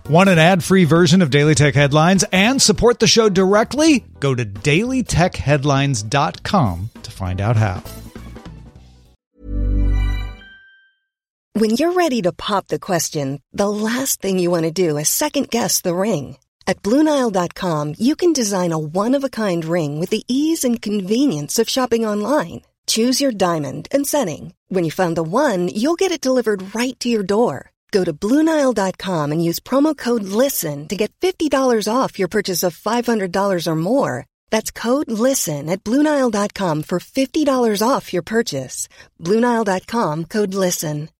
Want an ad-free version of Daily Tech Headlines and support the show directly? Go to dailytechheadlines.com to find out how. When you're ready to pop the question, the last thing you want to do is second-guess the ring. At BlueNile.com, you can design a one-of-a-kind ring with the ease and convenience of shopping online. Choose your diamond and setting. When you find the one, you'll get it delivered right to your door. Go to BlueNile.com and use promo code LISTEN to get $50 off your purchase of $500 or more. That's code LISTEN at BlueNile.com for $50 off your purchase. BlueNile.com, code LISTEN.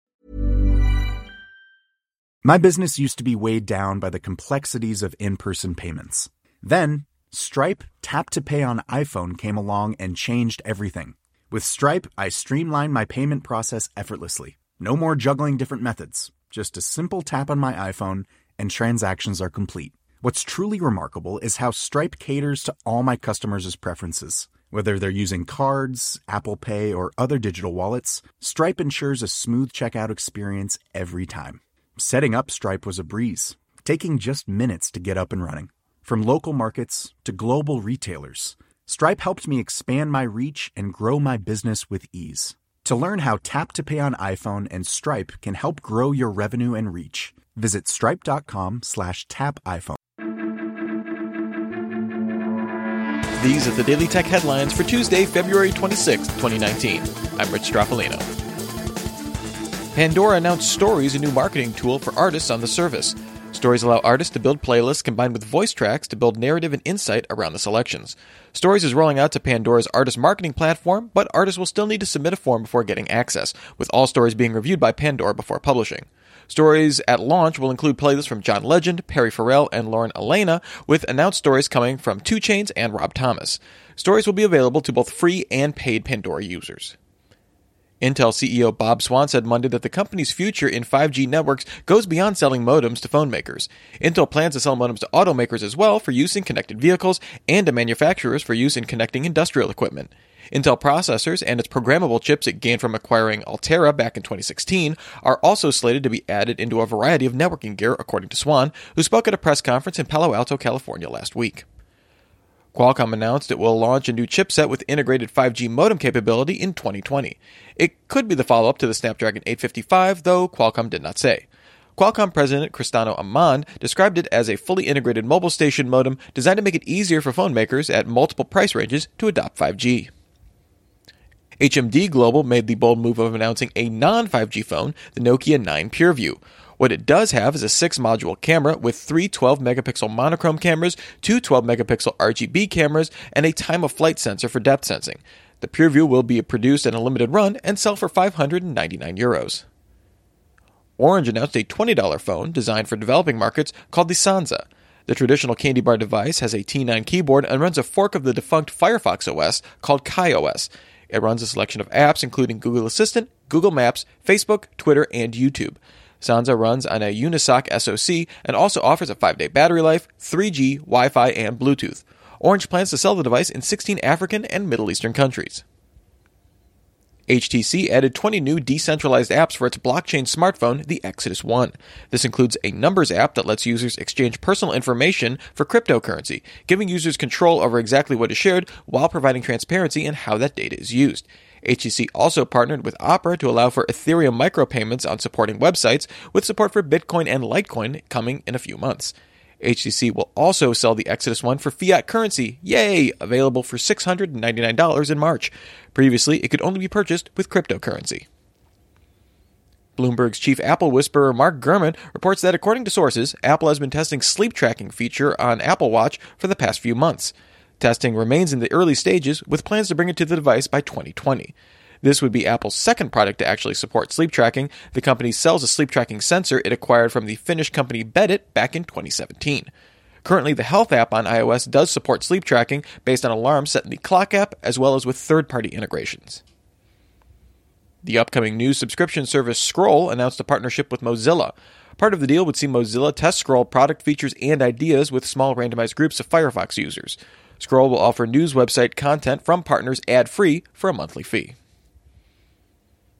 My business used to be weighed down by the complexities of in-person payments. Then, Stripe Tap to Pay on iPhone came along and changed everything. With Stripe, I streamlined my payment process effortlessly. No more juggling different methods. Just a simple tap on my iPhone and transactions are complete. What's truly remarkable is how Stripe caters to all my customers' preferences. Whether they're using cards, Apple Pay, or other digital wallets, Stripe ensures a smooth checkout experience every time. Setting up Stripe was a breeze, taking just minutes to get up and running. From local markets to global retailers, Stripe helped me expand my reach and grow my business with ease. To learn how Tap to Pay on iPhone and Stripe can help grow your revenue and reach, visit stripe.com/tapiphone. These are the Daily Tech Headlines for Tuesday, February 26, 2019. I'm Rich Stroffolino. Pandora announced Stories, a new marketing tool for artists on the service. Stories allow artists to build playlists combined with voice tracks to build narrative and insight around the selections. Stories is rolling out to Pandora's artist marketing platform, but artists will still need to submit a form before getting access, with all stories being reviewed by Pandora before publishing. Stories at launch will include playlists from John Legend, Perry Farrell, and Lauren Elena, with announced stories coming from 2 Chainz and Rob Thomas. Stories will be available to both free and paid Pandora users. Intel CEO Bob Swan said Monday that the company's future in 5G networks goes beyond selling modems to phone makers. Intel plans to sell modems to automakers as well for use in connected vehicles and to manufacturers for use in connecting industrial equipment. Intel processors and its programmable chips it gained from acquiring Altera back in 2016 are also slated to be added into a variety of networking gear, according to Swan, who spoke at a press conference in Palo Alto, California last week. Qualcomm announced it will launch a new chipset with integrated 5G modem capability in 2020. It could be the follow-up to the Snapdragon 855, though Qualcomm did not say. Qualcomm President Cristiano Amon described it as a fully integrated mobile station modem designed to make it easier for phone makers at multiple price ranges to adopt 5G. HMD Global made the bold move of announcing a non-5G phone, the Nokia 9 PureView. What it does have is a 6-module camera with 3 12-megapixel monochrome cameras, 2 12-megapixel RGB cameras, and a time-of-flight sensor for depth sensing. The PureView will be produced in a limited run and sell for €599. Orange announced a $20 phone designed for developing markets called the Sansa. The traditional candy bar device has a T9 keyboard and runs a fork of the defunct Firefox OS called KaiOS. It runs a selection of apps including Google Assistant, Google Maps, Facebook, Twitter, and YouTube. Sansa runs on a Unisoc SoC and also offers a 5-day battery life, 3G, Wi-Fi, and Bluetooth. Orange plans to sell the device in 16 African and Middle Eastern countries. HTC added 20 new decentralized apps for its blockchain smartphone, the Exodus One. This includes a numbers app that lets users exchange personal information for cryptocurrency, giving users control over exactly what is shared while providing transparency in how that data is used. HTC also partnered with Opera to allow for Ethereum micropayments on supporting websites, with support for Bitcoin and Litecoin coming in a few months. HTC will also sell the Exodus One for fiat currency, yay, available for $699 in March. Previously, it could only be purchased with cryptocurrency. Bloomberg's chief Apple whisperer Mark Gurman reports that according to sources, Apple has been testing sleep tracking feature on Apple Watch for the past few months. Testing remains in the early stages, with plans to bring it to the device by 2020. This would be Apple's second product to actually support sleep tracking. The company sells a sleep tracking sensor it acquired from the Finnish company Bedit back in 2017. Currently, the Health app on iOS does support sleep tracking based on alarms set in the Clock app, as well as with third-party integrations. The upcoming news subscription service Scroll announced a partnership with Mozilla. Part of the deal would see Mozilla test Scroll product features and ideas with small randomized groups of Firefox users. Scroll will offer news website content from partners ad-free for a monthly fee.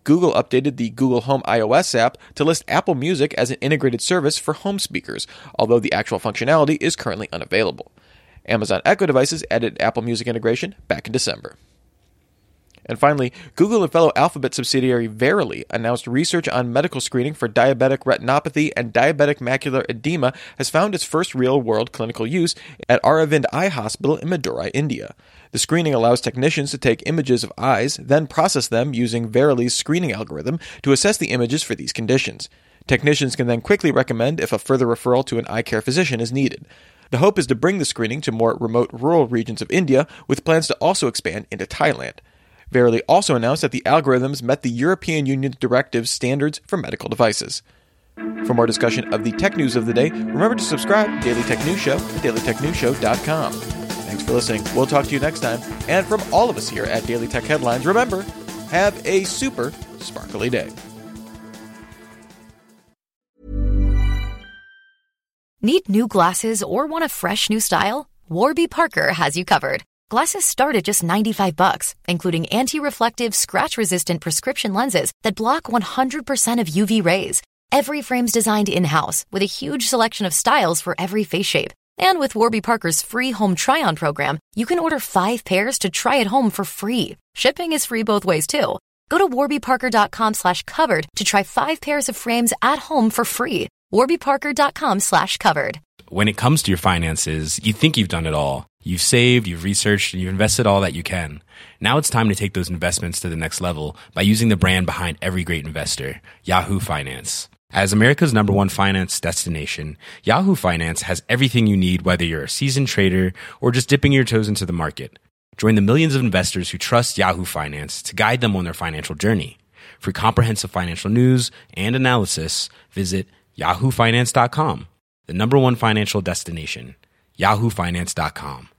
Google updated the Google Home iOS app to list Apple Music as an integrated service for home speakers, although the actual functionality is currently unavailable. Amazon Echo devices added Apple Music integration back in December. And finally, Google and fellow Alphabet subsidiary Verily announced research on medical screening for diabetic retinopathy and diabetic macular edema has found its first real-world clinical use at Aravind Eye Hospital in Madurai, India. The screening allows technicians to take images of eyes, then process them using Verily's screening algorithm to assess the images for these conditions. Technicians can then quickly recommend if a further referral to an eye care physician is needed. The hope is to bring the screening to more remote rural regions of India, with plans to also expand into Thailand. Verily also announced that the algorithms met the European Union Directive's standards for medical devices. For more discussion of the tech news of the day, remember to subscribe to Daily Tech News Show at dailytechnewsshow.com. Thanks for listening. We'll talk to you next time. And from all of us here at Daily Tech Headlines, remember, have a super sparkly day. Need new glasses or want a fresh new style? Warby Parker has you covered. Glasses start at just $95, including anti-reflective, scratch-resistant prescription lenses that block 100% of UV rays. Every frame's designed in-house, with a huge selection of styles for every face shape. And with Warby Parker's free home try-on program, you can order 5 pairs to try at home for free. Shipping is free both ways, too. Go to warbyparker.com/covered to try 5 pairs of frames at home for free. warbyparker.com/covered. When it comes to your finances, you think you've done it all. You've saved, you've researched, and you've invested all that you can. Now it's time to take those investments to the next level by using the brand behind every great investor, Yahoo Finance. As America's #1 finance destination, Yahoo Finance has everything you need, whether you're a seasoned trader or just dipping your toes into the market. Join the millions of investors who trust Yahoo Finance to guide them on their financial journey. For comprehensive financial news and analysis, visit yahoofinance.com, the #1 financial destination, yahoofinance.com.